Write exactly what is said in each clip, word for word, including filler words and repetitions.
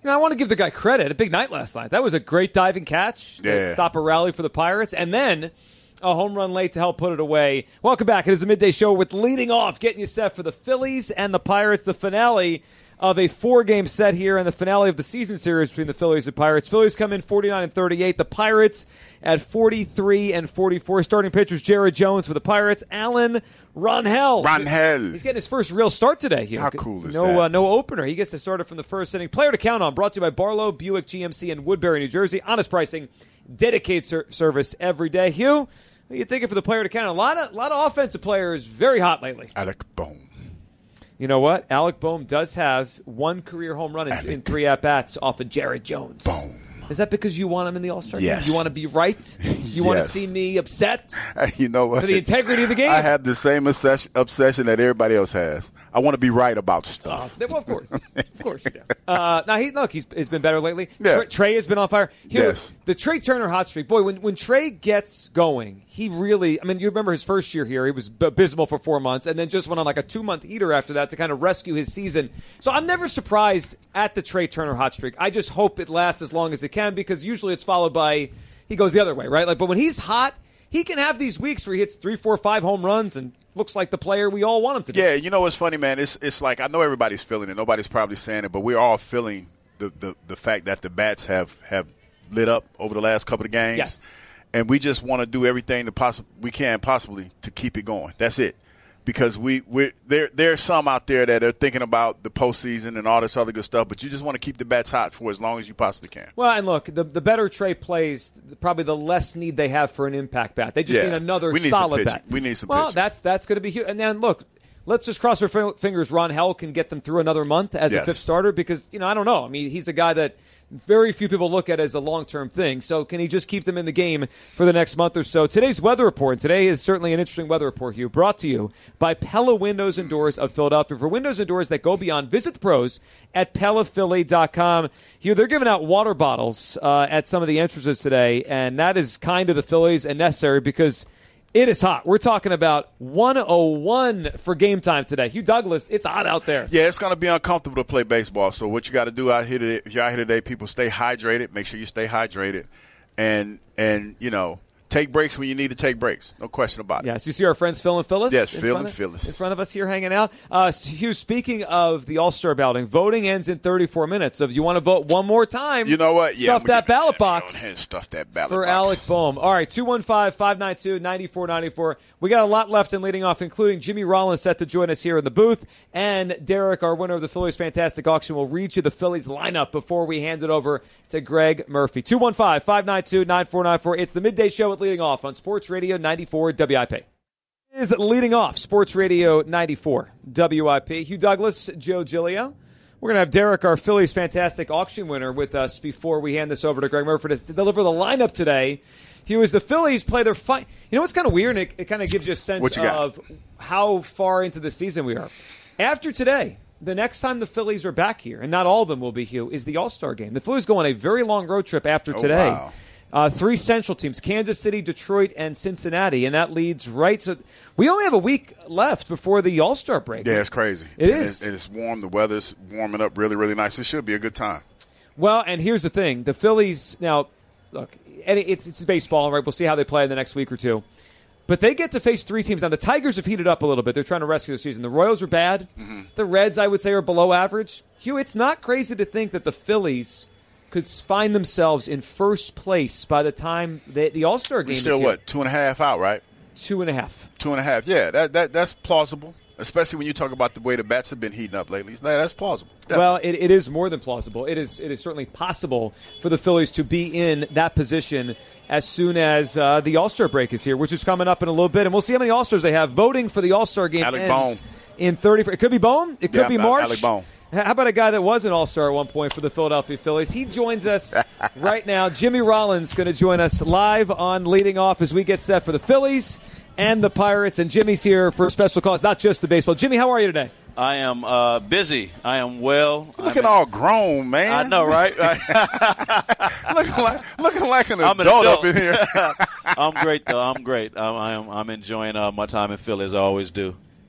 You know, I want to give the guy credit. A big night last night. That was a great diving catch. Yeah. Stop a rally for the Pirates. And then a home run late to help put it away. Welcome back. It is a midday show with leading off, getting you set for the Phillies and the Pirates, the finale of a four-game set here and the finale of the season series between the Phillies and Pirates. Phillies come in forty-nine and thirty-eight. The Pirates at forty-three and forty-four. Starting pitchers Jared Jones for the Pirates. Alan Rangel. Rangel. He's getting his first real start today here. How cool is no, that? Uh, no opener. He gets to start it from the first inning. Player to count on. Brought to you by Barlow, Buick, G M C, and Woodbury, New Jersey. Honest pricing. Dedicated ser- service every day. Hugh, what are you thinking for the player to count on? A lot of, lot of offensive players very hot lately. Alec Bohm. You know what? Alec Bohm does have one career home run in, in three at-bats off of Jared Jones. Boom. Is that because you want him in the All-Star Yes. game? You want to be right? You want to Yes. see me upset You know what? for the integrity of the game? I have the same obsession, obsession that everybody else has. I want to be right about stuff. Uh, well, of course. Of course, yeah. Uh, now, he, look, he's, he's been better lately. Yeah. Trey, Trey has been on fire. Here, Yes. The Trey Turner hot streak. Boy, when, when Trey gets going, he really, I mean, you remember his first year here. He was abysmal for four months and then just went on like a two-month heater after that to kind of rescue his season. So I'm never surprised at the Trey Turner hot streak. I just hope it lasts as long as it can because usually it's followed by he goes the other way, right? Like, but when he's hot, he can have these weeks where he hits three, four, five home runs and looks like the player we all want him to be. Yeah, you know what's funny, man? It's it's like I know everybody's feeling it. Nobody's probably saying it, but we're all feeling the, the, the fact that the bats have, have lit up over the last couple of games. Yes. And we just want to do everything to possi- we can possibly to keep it going. That's it. Because we we there there's some out there that are thinking about the postseason and all this other good stuff, but you just want to keep the bats hot for as long as you possibly can. Well, and look, the the better Trey plays, probably the less need they have for an impact bat. They just Yeah. need another We need some solid pitching. bat. We need some Well, pitching. that's that's going to be huge. And then look, let's just cross our f- fingers. Ron Hell can get them through another month as Yes. a fifth starter because you know I don't know. I mean, he's a guy that very few people look at as a long-term thing. So can he just keep them in the game for the next month or so? Today's weather report, and today is certainly an interesting weather report, Hugh, brought to you by Pella Windows and Doors of Philadelphia. For windows and doors that go beyond, visit the pros at Pella Philly dot com. Hugh, they're giving out water bottles uh, at some of the entrances today, and that is kind of the Phillies and necessary because it is hot. We're talking about one oh one for game time today. Hugh Douglas, it's hot out there. Yeah, it's going to be uncomfortable to play baseball. So what you got to do out here today, if you're out here today, people stay hydrated. Make sure you stay hydrated, and and you know take breaks when you need to take breaks. No question about it. Yes, you see our friends Phil and Phyllis? Yes, in Phil front and of- Phyllis. In front of us here hanging out. Uh, Hugh, speaking of the All-Star balloting, voting ends in thirty-four minutes. So if you want to vote one more time, You know what? Yeah, stuff I'm gonna that get- ballot yeah, box go ahead and stuff that ballot for box. Alec Bohm. All right, two one five, five nine two, nine four nine four. We got a lot left in leading off, including Jimmy Rollins set to join us here in the booth. And Derek, our winner of the Phillies Fantastic Auction, will read you the Phillies lineup before we hand it over to Greg Murphy. two one five, five nine two, nine four nine four. It's the midday show at Leading Off on Sports Radio ninety-four W I P. Is Leading Off, Sports Radio ninety-four W I P. Hugh Douglas, Joe Giglio. We're going to have Derek, our Phillies Fantastic Auction winner, with us before we hand this over to Greg Murphy to deliver the lineup today. Hugh, as the Phillies play their fight. You know what's kind of weird? And it, it kind of gives you a sense What you got? of how far into the season we are. After today, the next time the Phillies are back here, and not all of them will be, Hugh, is the All-Star game. The Phillies go on a very long road trip after Oh, today. wow. Uh, three Central teams, Kansas City, Detroit, and Cincinnati, and that leads right to – we only have a week left before the All-Star break. Yeah, it's crazy. It And is. It's, and it's warm. The weather's warming up really, really nice. It should be a good time. Well, and here's the thing. The Phillies – now, look, and it's, it's baseball, right? We'll see how they play in the next week or two. But they get to face three teams. Now, the Tigers have heated up a little bit. They're trying to rescue the season. The Royals are bad. Mm-hmm. The Reds, I would say, are below average. Hugh, it's not crazy to think that the Phillies – could find themselves in first place by the time they, the All-Star game We're is still, here. what, two and a half out, right? Two and a half. Two and a half. Yeah, that, that that's plausible, especially when you talk about the way the bats have been heating up lately. Yeah, that's plausible. Definitely. Well, it, it is more than plausible. It is it is certainly possible for the Phillies to be in that position as soon as uh, the All-Star break is here, which is coming up in a little bit. And we'll see how many All-Stars they have. Voting for the All-Star game Alec ends Bohm. in thirty. It could be Bohm. It could Yeah, be Al- Marsh. Alec Bohm. How about a guy that was an All-Star at one point for the Philadelphia Phillies? He joins us right now. Jimmy Rollins going to join us live on Leading Off as we get set for the Phillies and the Pirates. And Jimmy's here for a special cause, not just the baseball. Jimmy, how are you today? I am uh, busy. I am well. Looking I'm all grown, man. I know, right? looking like looking like an I'm an adult adult. up in here. I'm great, though. I'm great. I'm, I am, I'm enjoying uh, my time in Philly, as I always do.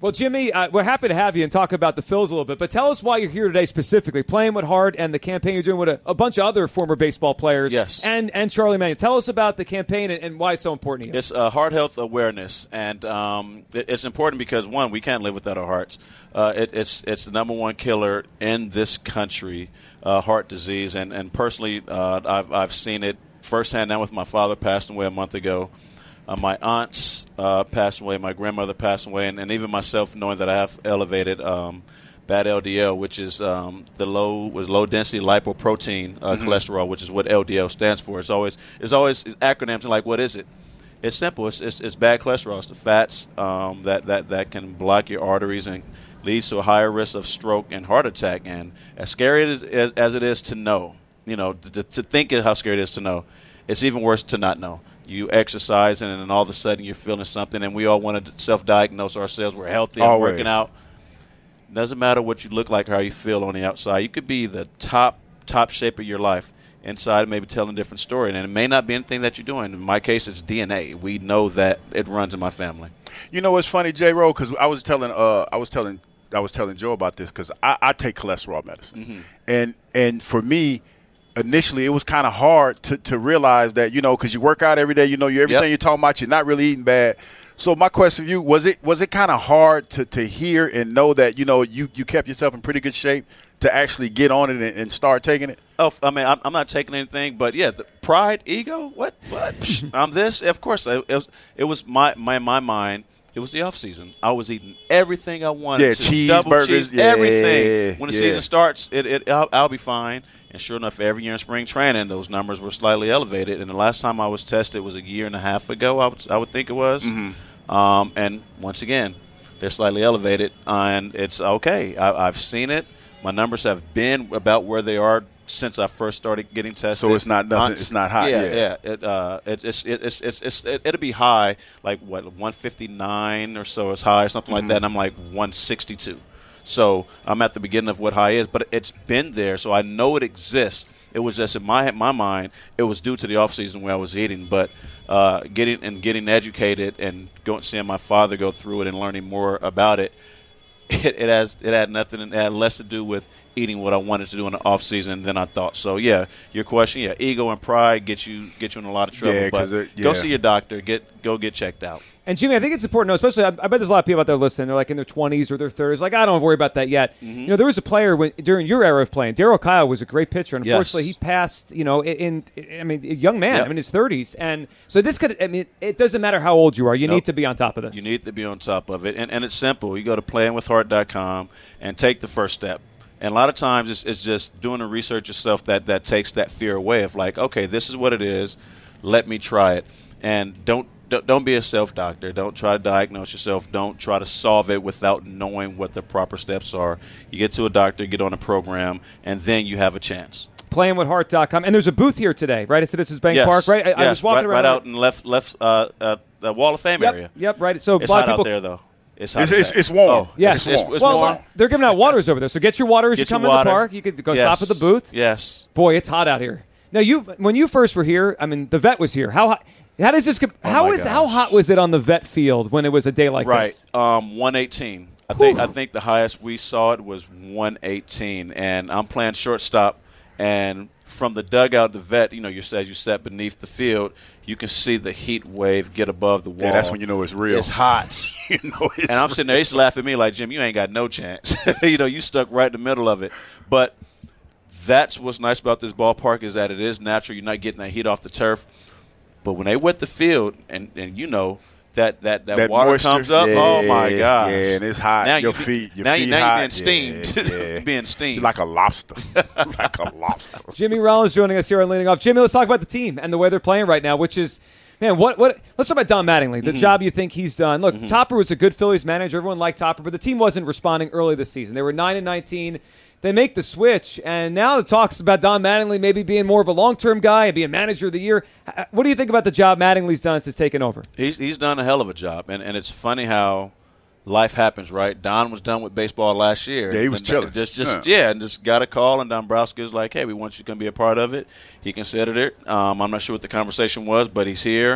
Well, Jimmy, uh, we're happy to have you and talk about the Phils a little bit, but tell us why you're here today specifically, playing with Hart and the campaign you're doing with a, a bunch of other former baseball players. Yes. And, and Charlie Manning. Tell us about the campaign and, and why it's so important to you. It's uh, heart health awareness, and um, it, it's important because, one, we can't live without our hearts. Uh, it, it's it's the number one killer in this country, uh, heart disease, and, and personally, uh, I've, I've seen it firsthand now with my father passed away a month ago. Uh, my aunts uh, passed away, my grandmother passed away, and, and even myself, knowing that I have elevated um, bad L D L, which is um, the low was low density lipoprotein uh, mm-hmm. cholesterol, which is what L D L stands for. It's always it's always acronyms like, what is it? It's simple. It's it's, it's bad cholesterol. It's the fats um, that, that that can block your arteries and leads to a higher risk of stroke and heart attack. And as scary as as, as it is to know, you know, to, to think of how scary it is to know, it's even worse to not know. You exercise, and then all of a sudden you're feeling something, and we all want to self-diagnose ourselves. We're healthy and Always. working out. Doesn't matter what you look like or how you feel on the outside. You could be the top top shape of your life. Inside, maybe telling a different story. And it may not be anything that you're doing. In my case, it's D N A. We know that it runs in my family. You know what's funny, J-Ro? Because I was telling, uh, I was telling, I was telling Joe about this because I, I take cholesterol medicine, Mm-hmm. and and for me. Initially, it was kind of hard to, to realize that, you know, because you work out every day, you know, you everything Yep. you're talking about, you're not really eating bad. So my question for you, was it was it kind of hard to, to hear and know that, you know, you, you kept yourself in pretty good shape to actually get on it and, and start taking it? Oh, I mean, I'm, I'm not taking anything, but yeah, the pride, ego, what, what? I'm this. Of course, it was, it was my, my my mind. It was the off season. I was eating everything I wanted. Yeah, to. cheese, double burgers, cheese, yeah, everything. When the yeah. season starts, it, it I'll, I'll be fine. And sure enough, every year in spring training, those numbers were slightly elevated. And the last time I was tested was a year and a half ago, I would, I would think it was. Mm-hmm. Um, and once again, they're slightly elevated, and it's okay. I, I've seen it. My numbers have been about where they are since I first started getting tested. So it's not nothing. It's not high. Yeah, Yeah. yeah. It, uh, it, it's it, it's it's it's it, it'll be high, like what one fifty-nine or so is high, or something Mm-hmm. like that. And I'm like one sixty-two. So I'm at the beginning of what high is, but it's been there, so I know it exists. It was just in my my mind, it was due to the off season where I was eating, but uh, getting and getting educated and going seeing my father go through it and learning more about it. It, it has it had nothing. It had less to do with eating what I wanted to do in the off season than I thought. So yeah, your question, yeah, ego and pride get you get you in a lot of trouble. Yeah, but 'cause it- go yeah. see your doctor. Get go get checked out. And, Jimmy, I think it's important to know, especially I, I bet there's a lot of people out there listening. They're like in their twenties or their thirties. Like, I don't worry about that yet. Mm-hmm. You know, there was a player when, during your era of playing. Darryl Kyle was a great pitcher. And unfortunately, Yes. he passed, you know, in, in I mean, a young man, Yep. I mean, his thirties. And so this could, I mean, it doesn't matter how old you are. You Nope. need to be on top of this. You need to be on top of it. And, and it's simple. You go to playing with heart dot com and take the first step. And a lot of times it's, it's just doing the research yourself that, that takes that fear away of like, okay, this is what it is. Let me try it. And don't don't, don't be a self-doctor. Don't try to diagnose yourself. Don't try to solve it without knowing what the proper steps are. You get to a doctor, get on a program, and then you have a chance. playing with heart dot com. And there's a booth here today, right? At Citizens Bank Yes. Park, right? I, yes. I was walking right, around. right out in left left uh, uh, the Wall of Fame yep, area. Yep, right. So It's a lot hot of people, out there, though. It's hot. It's, as it's, heck. it's warm. Oh, Yes. it's, It's it's, warm. it's well, warm. they're giving out waters over there. So get your water as Get you come your in water. the park. You could go Yes. stop at the booth. Yes. Boy, it's hot out here. Now, you when you first were here, I mean, the vet was here. How hot? How does this? comp- Oh how my is how gosh. hot was it on the vet field when it was a day like Right. this? Um, one eighteen. I think Whew. I think the highest we saw it was one eighteen, and I'm playing shortstop. And from the dugout, the vet, you know, you as you sat beneath the field, you can see the heat wave get above the wall. Yeah, that's when you know it's real. It's hot. you know it's And I'm sitting there, they used to laugh at me like, Jim, you ain't got no chance. you know, you stuck right in the middle of it. But that's what's nice about this ballpark is that it is natural. You're not getting that heat off the turf. But when they wet the field, and, and you know, that, that, that, that water moisture, comes up, yeah, oh, my gosh. Yeah, and it's hot. Now your you- feet, your now feet you- now hot. you're being steamed. Yeah, yeah. Being steamed. You're like a lobster. like a lobster. Jimmy Rollins joining us here on Leading Off. Jimmy, let's talk about the team and the way they're playing right now, which is, man, what what? Let's talk about Don Mattingly, the Mm-hmm. job you think he's done. Look, Topper was a good Phillies manager. Everyone liked Topper, but the team wasn't responding early this season. They were nine and nineteen. They make the switch, and now the talks about Don Mattingly maybe being more of a long-term guy and being manager of the year. H- What do you think about the job Mattingly's done since taking over? He's he's done a hell of a job, and and it's funny how life happens, right? Don was done with baseball last year. Yeah, he was And chilling. Just just Yeah. yeah. and just got a call, and Dombrowski's like, hey, we want you to come be a part of it. He considered it. Um, I'm not sure what the conversation was, but he's here,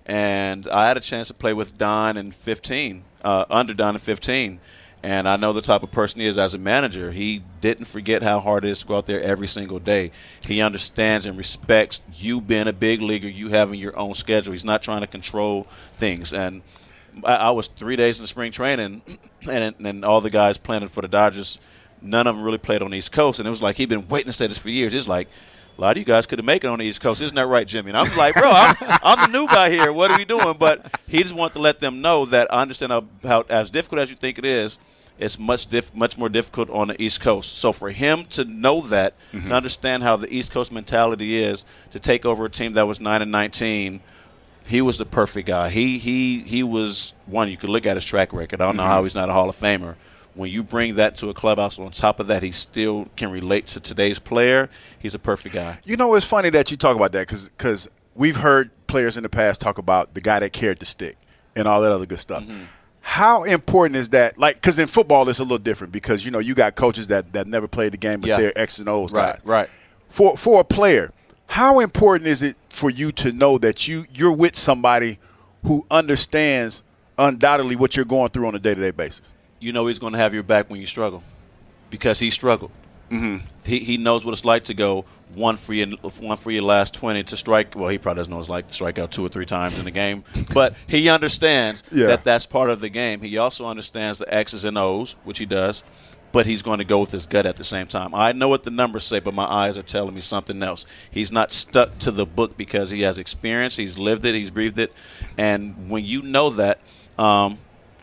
And I had a chance to play with Don in fifteen, uh, under Don in fifteen. And I know the type of person he is as a manager. He didn't forget how hard it is to go out there every single day. He understands and respects you being a big leaguer, you having your own schedule. He's not trying to control things. And I, I was three days in the spring training, and, and all the guys playing for the Dodgers, none of them really played on the East Coast. And it was like he'd been waiting to say this for years. It's like, a lot of you guys could have made it on the East Coast. Isn't that right, Jimmy? And I'm like, bro, I'm, I'm the new guy here. What are we doing? But he just wanted to let them know that I understand how, how as difficult as you think it is, it's much diff, much more difficult on the East Coast. So for him to know that, mm-hmm. to understand how the East Coast mentality is, to take over a team that was nine and nineteen, he was the perfect guy. He he he was one. You could look at his track record. I don't mm-hmm. know how he's not a Hall of Famer. When you bring that to a clubhouse, on top of that, he still can relate to today's player. He's a perfect guy. You know, it's funny that you talk about that because we've heard players in the past talk about the guy that carried the stick and all that other good stuff. Mm-hmm. How important is that? Like, because in football it's a little different because, you know, you got coaches that, that never played the game, but yeah. they're X and O's right, guys. Right, For for a player, how important is it for you to know that you, you're with somebody who understands undoubtedly what you're going through on a day-to-day basis? You know he's going to have your back when you struggle because he struggled. Mm-hmm. He he knows what it's like to go one for your one for your last twenty to strike. Well, he probably doesn't know what it's like to strike out two or three times in the game, but he understands yeah. that that's part of the game. He also understands the X's and O's, which he does, but he's going to go with his gut at the same time. I know what the numbers say, but my eyes are telling me something else. He's not stuck to the book because he has experience. He's lived it. He's breathed it, and when you know that, um,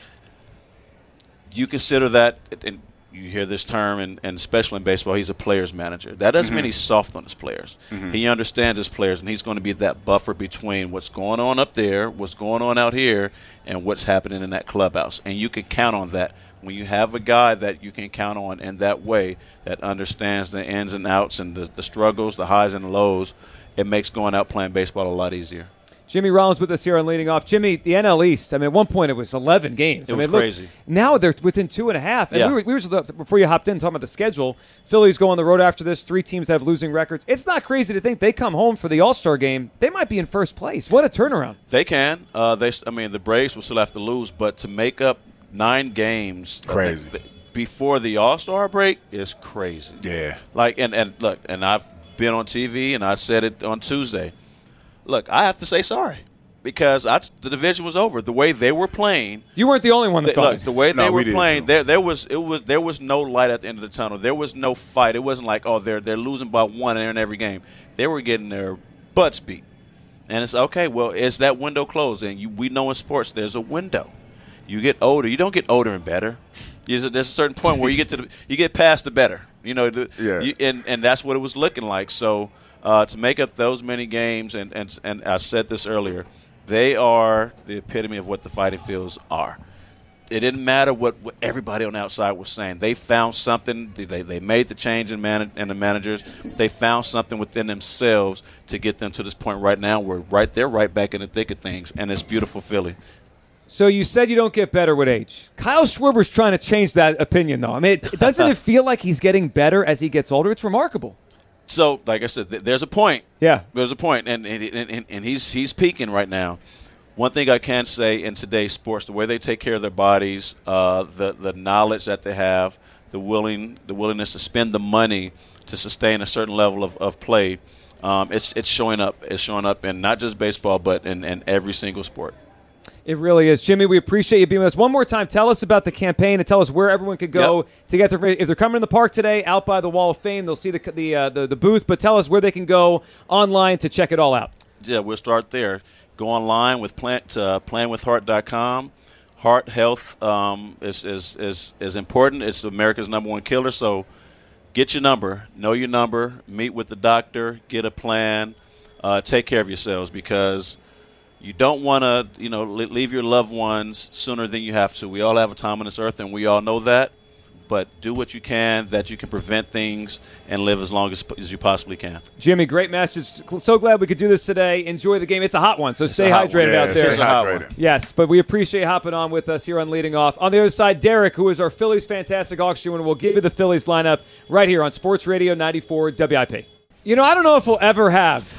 you consider that. And, you hear this term, and, and especially in baseball, he's a player's manager. That doesn't mm-hmm. mean he's soft on his players. Mm-hmm. He understands his players, and he's going to be that buffer between what's going on up there, what's going on out here, and what's happening in that clubhouse. And you can count on that. When you have a guy that you can count on in that way, that understands the ins and outs and the, the struggles, the highs and the lows, it makes going out playing baseball a lot easier. Jimmy Rollins with us here on Leading Off. Jimmy, the N L East, I mean, at one point it was eleven games. It I was mean, look, crazy. Now they're within two and a half. And yeah. we were, we were, before you hopped in, talking about the schedule, Phillies go on the road after this, three teams that have losing records. It's not crazy to think they come home for the All-Star game. They might be in first place. What a turnaround. They can. Uh, they, I mean, the Braves will still have to lose, but to make up nine games crazy. Uh, before the All-Star break is crazy. Yeah. Like, and, and look, and I've been on T V, and I said it on Tuesday. Look, I have to say sorry. Because I, the division was over. The way they were playing, you weren't the only one that they, thought look, the way no, they were we playing. There, there was it was there was no light at the end of the tunnel. There was no fight. It wasn't like, oh, they're they're losing by one in every game. They were getting their butts beat, and it's okay. Well, is that window closed? And you, we know in sports there's a window. You get older. You don't get older and better. There's a, there's a certain point where you get to the, you get past the better. You know, the, yeah. you, and and that's what it was looking like. So uh, to make up those many games, and and and I said this earlier. They are the epitome of what the Fighting Phils are. It didn't matter what, what everybody on the outside was saying. They found something. They, they made the change in, man, in the managers. They found something within themselves to get them to this point right now where right they're right back in the thick of things, and it's beautiful Philly. So you said you don't get better with age. Kyle Schwarber's trying to change that opinion, though. I mean, it, doesn't it feel like he's getting better as he gets older? It's remarkable. So, like I said, th- there's a point. Yeah. There's a point, and and, and and he's he's peaking right now. One thing I can say in today's sports, the way they take care of their bodies, uh, the the knowledge that they have, the willing the willingness to spend the money to sustain a certain level of, of play, um, it's it's showing up. It's showing up in not just baseball, but in, in every single sport. It really is. Jimmy, we appreciate you being with us. One more time, tell us about the campaign and tell us where everyone could go yep. to get their – if they're coming in the park today, out by the Wall of Fame, they'll see the the, uh, the the booth. But tell us where they can go online to check it all out. Yeah, we'll start there. Go online with plan, uh, plan with heart dot com. Heart health um, is, is, is, is important. It's America's number one killer. So get your number. Know your number. Meet with the doctor. Get a plan. Uh, take care of yourselves because – you don't want to, you know, leave your loved ones sooner than you have to. We all have a time on this earth, and we all know that. But do what you can that you can prevent things and live as long as, as you possibly can. Jimmy, great message. So glad we could do this today. Enjoy the game. It's a hot one, so it's stay hydrated yeah, out there. Stay hydrated. Yes, but we appreciate you hopping on with us here on Leading Off. On the other side, Derek, who is our Phillies Fantastic Auction winner, will give you the Phillies lineup right here on Sports Radio ninety-four W I P. You know, I don't know if we'll ever have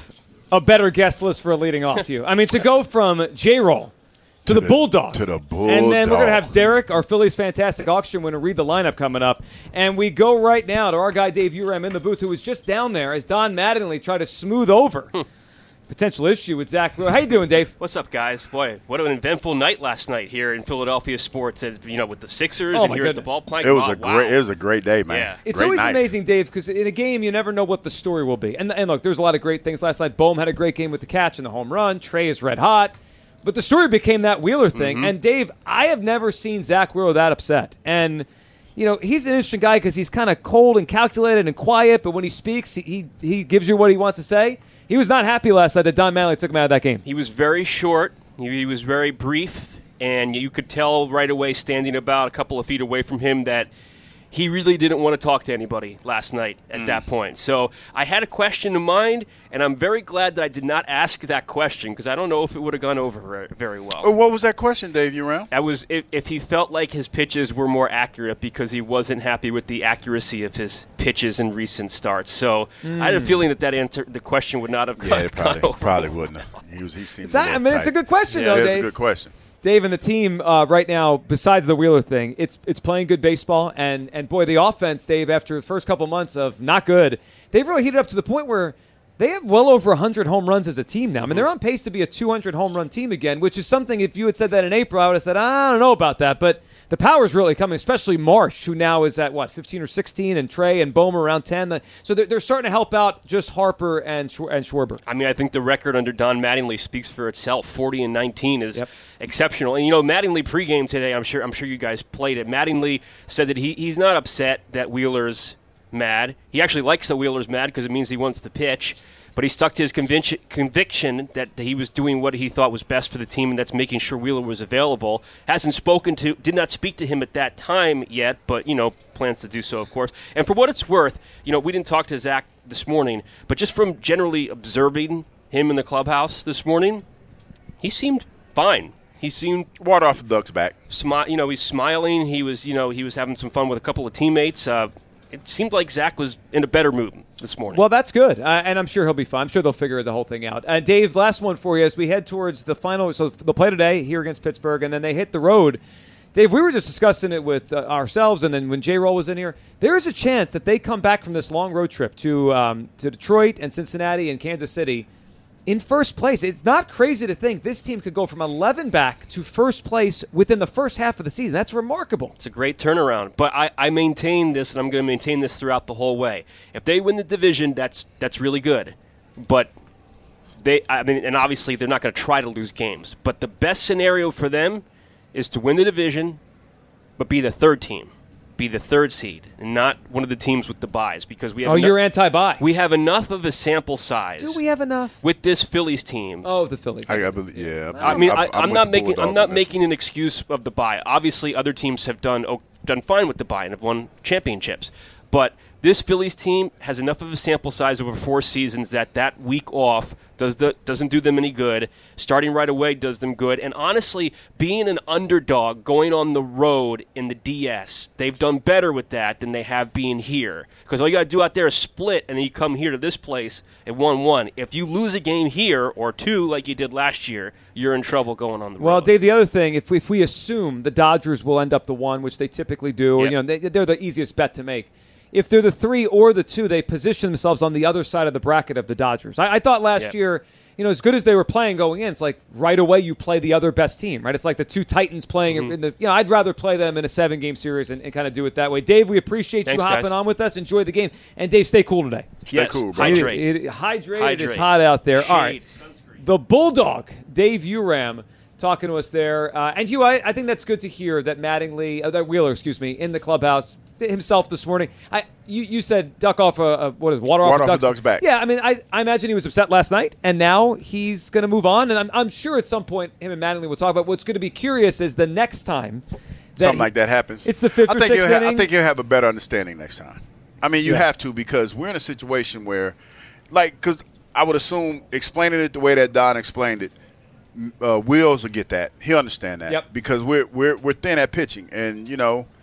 a better guest list for a leading off you. I mean, to go from J-Roll to, to the, the Bulldog. To the Bulldog. And then we're going to have Derek, our Phillies Fantastic Auction winner, read the lineup coming up. And we go right now to our guy Dave Uram in the booth, who was just down there as Don Mattingly tried to smooth over potential issue with Zach Wheeler. How you doing, Dave? What's up, guys? Boy, what an eventful night last night here in Philadelphia sports. And, you know, with the Sixers oh and here goodness. at the ballpark. It was oh, a wow. great. It was a great day, man. Yeah. It's great always night. amazing, Dave, because in a game you never know what the story will be. And, and look, there's a lot of great things last night. Bohm had a great game with the catch and the home run. Trey is red hot. But the story became that Wheeler thing. Mm-hmm. And, Dave, I have never seen Zach Wheeler that upset. And, you know, he's an interesting guy because he's kind of cold and calculated and quiet, but when he speaks, he, he he gives you what he wants to say. He was not happy last night that Don Mattingly took him out of that game. He was very short. He, he was very brief. And you could tell right away, standing about a couple of feet away from him, that he really didn't want to talk to anybody last night at mm. that point. So I had a question in mind, and I'm very glad that I did not ask that question because I don't know if it would have gone over very well. What was that question, Dave? You around? That was if, if he felt like his pitches were more accurate because he wasn't happy with the accuracy of his pitches in recent starts. So mm. I had a feeling that that answer, the question would not have gone, yeah, it probably, gone over. probably wouldn't have. He was. He seemed. That, I mean, tight. It's a good question, yeah, though, it Dave. It's a good question. Dave and the team uh, right now, besides the Wheeler thing, it's it's playing good baseball. And, and boy, the offense, Dave, after the first couple months of not good, they've really heated up to the point where they have well over one hundred home runs as a team now. I mean, they're on pace to be a two hundred home run team again, which is something, if you had said that in April, I would have said, I don't know about that. But the power's really coming, especially Marsh, who now is at, what, fifteen or sixteen, and Trey and Bohm around ten. So they're, they're starting to help out just Harper and Schw- and Schwarber. I mean, I think the record under Don Mattingly speaks for itself. forty and nineteen is yep. exceptional. And, you know, Mattingly pregame today, I'm sure I'm sure you guys played it. Mattingly said that he, he's not upset that Wheeler's mad. He actually likes that Wheeler's mad because it means he wants to pitch. But he stuck to his conviction, conviction that he was doing what he thought was best for the team, and that's making sure Wheeler was available. Hasn't spoken to, did not speak to him at that time yet, but, you know, plans to do so, of course. And for what it's worth, you know, we didn't talk to Zach this morning, but just from generally observing him in the clubhouse this morning, he seemed fine. He seemed water off the duck's back. Smi- you know, he's smiling. He was, you know, he was having some fun with a couple of teammates. Uh, it seemed like Zach was in a better mood this morning. Well, that's good, uh, and I'm sure he'll be fine. I'm sure they'll figure the whole thing out. Uh, Dave, last one for you as we head towards the final. So they'll play today here against Pittsburgh, and then they hit the road. Dave, we were just discussing it with uh, ourselves, and then when J-Roll was in here, there is a chance that they come back from this long road trip to um, to Detroit and Cincinnati and Kansas City in first place. It's not crazy to think this team could go from eleven back to first place within the first half of the season. That's remarkable. It's a great turnaround. But I, I maintain this, and I'm going to maintain this throughout the whole way. If they win the division, that's that's really good. But they, I mean, and obviously they're not going to try to lose games. But the best scenario for them is to win the division, but be the third team. Be the third seed and not one of the teams with the buys because we have oh eno- you're anti-buy. We have enough of a sample size. Do we have enough with this Phillies team? Oh, the Phillies. I, I believe, yeah. I mean, I, I'm, I'm I'm not making I'm not this making one. an excuse of the buy. Obviously, other teams have done oh, done fine with the buy and have won championships, but this Phillies team has enough of a sample size over four seasons that that week off does the doesn't do them any good. Starting right away does them good. And honestly, being an underdog going on the road in the D S, they've done better with that than they have being here. Because all you got to do out there is split, and then you come here to this place at one one. If you lose a game here or two like you did last year, you're in trouble going on the road. Well, Dave, the other thing, if we, if we assume the Dodgers will end up the one, which they typically do, Yep. and, you know, they, they're the easiest bet to make. If they're the three or the two, they position themselves on the other side of the bracket of the Dodgers. I, I thought last Yep. year, you know, as good as they were playing going in, it's like right away you play the other best team, right? It's like the two Titans playing Mm-hmm. in the, you know, I'd rather play them in a seven-game series and, and kind of do it that way. Dave, we appreciate Thanks, you hopping guys. on with us. Enjoy the game. And Dave, stay cool today. Stay yes, cool, bro. hydrate. It, it, hydrate. Hydrate. It's hot out there. Shade, All right. sunscreen. The Bulldog, Dave Uram, talking to us there. Uh, and Hugh, I, I think that's good to hear that Mattingly, uh, that Wheeler, excuse me, in the clubhouse himself this morning. I you, you said duck off a, a what is it, water, Water off, off a the duck's back. Yeah, I mean, I, I imagine he was upset last night, and now he's going to move on. And I'm I'm sure at some point him and Mattingly will talk about. What's going to be curious is the next time that something he- like that happens. It's the fifth I or think sixth you'll ha- inning. I think you'll have a better understanding next time. I mean, you Yeah. have to because we're in a situation where, like, because I would assume explaining it the way that Don explained it, uh, Wills will get that. He'll understand that. Yep. Because we're we're we're thin at pitching, and you know,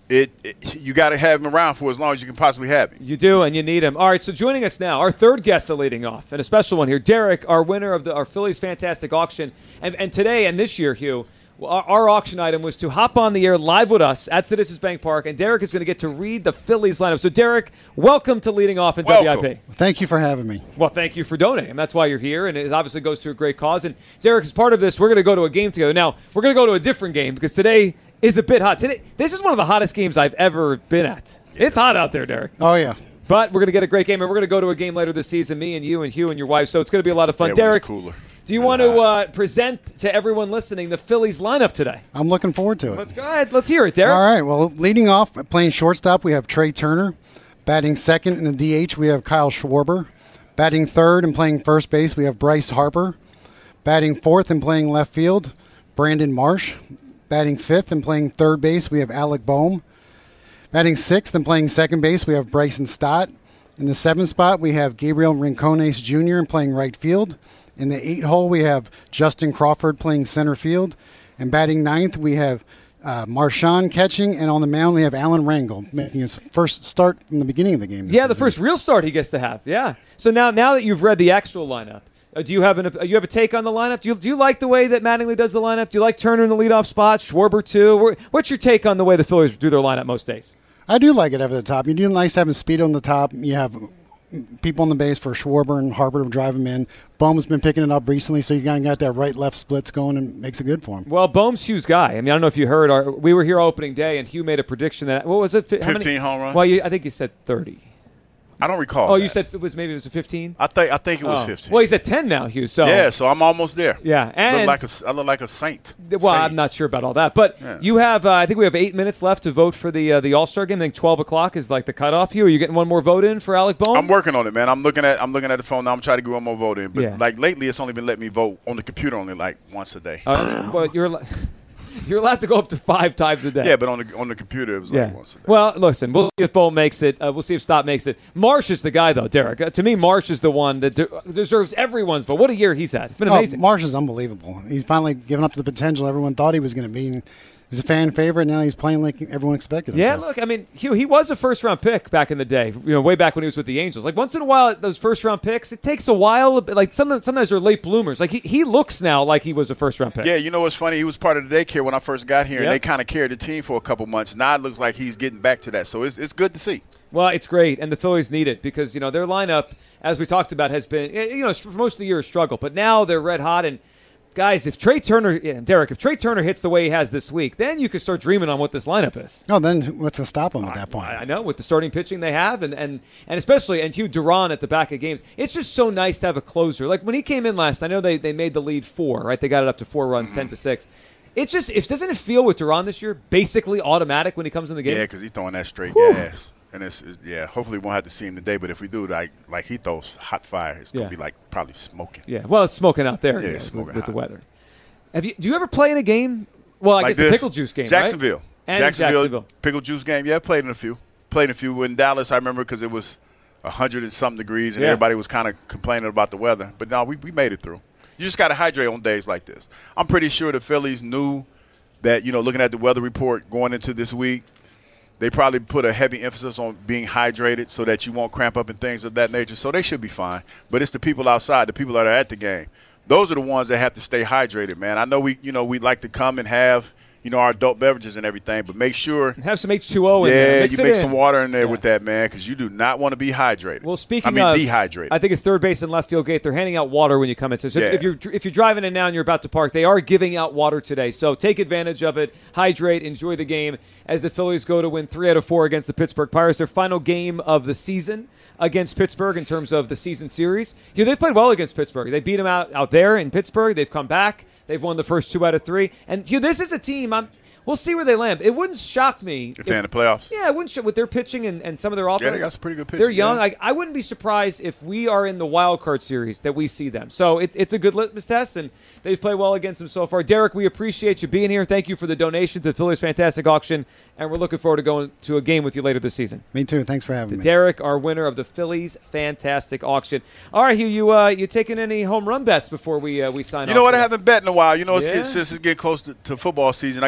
it, it you got to have him around for as long as you can possibly have him. You do, and you need him. All right, so joining us now, our third guest leading off, and a special one here, Derek, our winner of the our Phillies Fantastic Auction. And, and today and this year, Hugh, our, our auction item was to hop on the air live with us at Citizens Bank Park, and Derek is going to get to read the Phillies lineup. So, Derek, welcome to leading off in Welcome. W I P. Thank you for having me. Well, thank you for donating. That's why you're here, and it obviously goes to a great cause. And Derek, as part of this, we're going to go to a game together. Now, we're going to go to a different game because today is a bit hot. Today, this is one of the hottest games I've ever been at. It's hot out there, Derek. Oh, yeah. But we're going to get a great game, and we're going to go to a game later this season, me and you and Hugh and your wife, so it's going to be a lot of fun. Yeah, when it's Derek, cooler. do you want to uh, present to everyone listening the Phillies lineup today? I'm looking forward to it. Let's go ahead. Let's hear it, Derek. All right. Well, leading off, playing shortstop, we have Trey Turner. Batting second in the D H, we have Kyle Schwarber. Batting third and playing first base, we have Bryce Harper. Batting fourth and playing left field, Brandon Marsh. Batting fifth and playing third base, we have Alec Boehm. Batting sixth and playing second base, we have Bryson Stott. In the seventh spot, we have Gabriel Rincones Junior and playing right field. In the eight hole, we have Justin Crawford playing center field. And batting ninth, we have uh, Marshawn catching. And on the mound, we have Alan Rangel making his first start from the beginning of the game. Yeah, the first real start he gets to have. Yeah. So now, now that you've read the actual lineup, uh, do you have an uh, you have a take on the lineup? Do you do you like the way that Mattingly does the lineup? Do you like Turner in the leadoff spot, Schwarber too? Where, what's your take on the way the Phillies do their lineup most days? I do like it over the top. You do nice having speed on the top. You have people on the base for Schwarber and Harper to drive him in. Boehm's been picking it up recently, so you kind of got that right-left splits going and makes it good for him. Well, Boehm's Hugh's guy. I mean, I don't know if you heard. Our, we were here opening day, and Hugh made a prediction that, what was it? How fifteen many? home runs. Well, you, I think you said thirty. I don't recall. Oh, that. you said it was maybe it was a fifteen? I think I think it was Oh. fifteen. Well, he's at ten now, Hugh. So yeah, so I'm almost there. Yeah, I and look like a, I look like a saint. well, Sage. I'm not sure about all that, but Yeah. you have. Uh, I think we have eight minutes left to vote for the uh, the All Star game. I think twelve o'clock is like the cutoff. Hugh, are you getting one more vote in for Alec Boehm? I'm working on it, man. I'm looking at I'm looking at the phone now. I'm trying to get one more vote in, but Yeah. like lately, it's only been letting me vote on the computer only like once a day. Uh, but you're al- you're allowed to go up to five times a day. yeah, but on the on the computer, it was Yeah. like once a day. Well, listen, we'll see if Boehm makes it. Uh, we'll see if Stott makes it. Marsh is the guy, though, Derek. Uh, to me, Marsh is the one that de- deserves everyone's vote. What a year he's had. It's been Oh, amazing. Marsh is unbelievable. He's finally given up to the potential everyone thought he was going to be. And he's a fan favorite. Now he's playing like everyone expected him yeah, to. look, I mean, Hugh, he was a first-round pick back in the day, you know, way back when he was with the Angels. Like, once in a while, those first-round picks, it takes a while. Like, some, sometimes they're late bloomers. Like, he, he looks now like he was a first-round pick. Yeah, you know what's funny? He was part of the daycare when I first got here, Yep. and they kind of carried the team for a couple months. Now it looks like he's getting back to that, so it's it's good to see. Well, it's great, and the Phillies need it because, you know, their lineup, as we talked about, has been, you know, for most of the year a struggle. But now they're red hot, and guys, if Trey Turner, yeah, Derek, if Trey Turner hits the way he has this week, then you can start dreaming on what this lineup is. No, then what's to stop him at that point? I know with the starting pitching they have, and and, and especially and Hugh Duran at the back of games, it's just so nice to have a closer. Like when he came in last, I know they, they made the lead four, right? They got it up to four runs, ten to six. It's just, if doesn't it feel with Duran this year basically automatic when he comes in the game? Yeah, because he's throwing that straight Whew. gas. And it's, it's yeah. Hopefully, we won't have to see him today. But if we do, like like he throws hot fire, it's Yeah. gonna be like probably smoking. Yeah, well, it's smoking out there Yeah, you know, it's with, smoking with the hot. weather. Have you? Do you ever play in a game? Well, I Like guess the this. pickle juice game, Jacksonville. right? And Jacksonville, Jacksonville. pickle juice game. Yeah, played in a few. Played in a few. In Dallas, I remember because it was a hundred and something degrees, and Yeah. everybody was kind of complaining about the weather. But no, we we made it through. You just got to hydrate on days like this. I'm pretty sure the Phillies knew that, you know, looking at the weather report going into this week, they probably put a heavy emphasis on being hydrated so that you won't cramp up and things of that nature. So they should be fine. But it's the people outside, the people that are at the game. Those are the ones that have to stay hydrated, man. I know we, you know, we like to come and have, you know, our adult beverages and everything, but make sure, Have some H two O in there. yeah, Mix you it make in. some water in there Yeah. with that, man, because you do not want to be hydrated. Well, speaking I mean, of dehydrated. I think it's third base and left field gate. They're handing out water when you come in. So if- Yeah. if you're if you're driving in now and you're about to park, they are giving out water today. So take advantage of it. Hydrate. Enjoy the game as the Phillies go to win three out of four against the Pittsburgh Pirates. Their final game of the season against Pittsburgh in terms of the season series. Yeah, they've played well against Pittsburgh. They beat them out out there in Pittsburgh. They've come back. They've won the first two out of three. And Hugh, this is a team. I'm. We'll see where they land. It wouldn't shock me if they're in the playoffs. Yeah, it wouldn't show with their pitching and, and some of their offense. Yeah, they got some pretty good pitching. They're young. yeah. I, I wouldn't be surprised if we are in the wild card series that we see them. So it, it's a good litmus test, and they've played well against them so far. Derek, we appreciate you being here. Thank you for the donation to the Phillies Fantastic Auction, and we're looking forward to going to a game with you later this season. Me too. Thanks for having me. Derek, our winner of the Phillies Fantastic Auction. All right, Hugh, you uh, you taking any home run bets before we uh, we sign off? You know what? I here? haven't bet in a while. You know, it's Yeah? getting, since it's getting close to, to football season, I got my little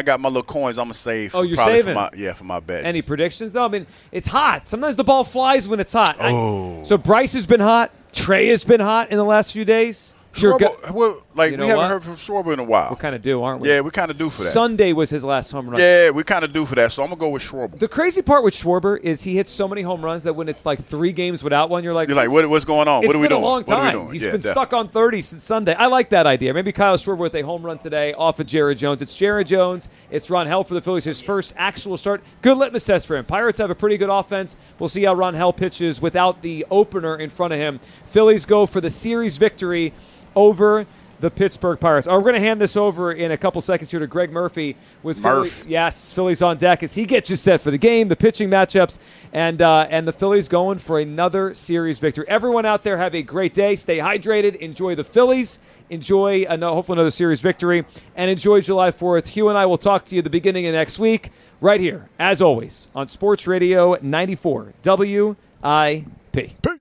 coins I'm gonna save. Oh, you're probably saving? For my, yeah, for my bet. Any predictions, though? I mean, it's hot. Sometimes the ball flies when it's hot. Oh. I, so Bryce has been hot. Trey has been hot in the last few days. You're go- Schwarber, well, like You we know haven't what? heard from Schwarber in a while. We're kind of due, aren't we? Yeah, we kind of do for that. Sunday was his last home run. Yeah, we kind of do for that. So I'm gonna go with Schwarber. The crazy part with Schwarber is he hits so many home runs that when it's like three games without one, you're like, You're like, what, what's going on? It's What are we been doing? a long What are we time. doing? He's Yeah, been definitely. stuck on thirty since Sunday. I like that idea. Maybe Kyle Schwarber with a home run today off of Jared Jones. It's Jared Jones. It's Ron Hell for the Phillies. His first actual start. Good litmus test for him. Pirates have a pretty good offense. We'll see how Ron Hell pitches without the opener in front of him. Phillies go for the series victory over the Pittsburgh Pirates. Oh, we're going to hand this over in a couple seconds here to Greg Murphy with Philly, Murph. yes, Phillies on deck as he gets you set for the game, the pitching matchups, and uh, and the Phillies going for another series victory. Everyone out there have a great day. Stay hydrated. Enjoy the Phillies. Enjoy uh, no, hopefully another series victory, and enjoy July fourth. Hugh and I will talk to you at the beginning of next week right here, as always, on Sports Radio ninety-four W I P.